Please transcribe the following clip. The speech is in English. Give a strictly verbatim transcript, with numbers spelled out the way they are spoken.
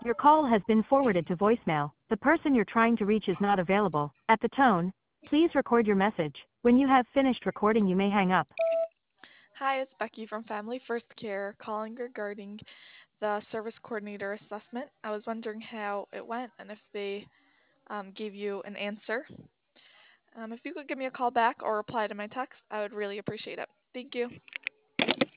Your call has been forwarded to voicemail. The person you're trying to reach is not available. At the tone, please record your message. When you have finished recording, you may hang up. Hi, it's Becky from Family First Care calling regarding the service coordinator assessment. I was wondering how it went and if they um, gave you an answer. Um, if you could give me a call back or reply to my text, I would really appreciate it. Thank you.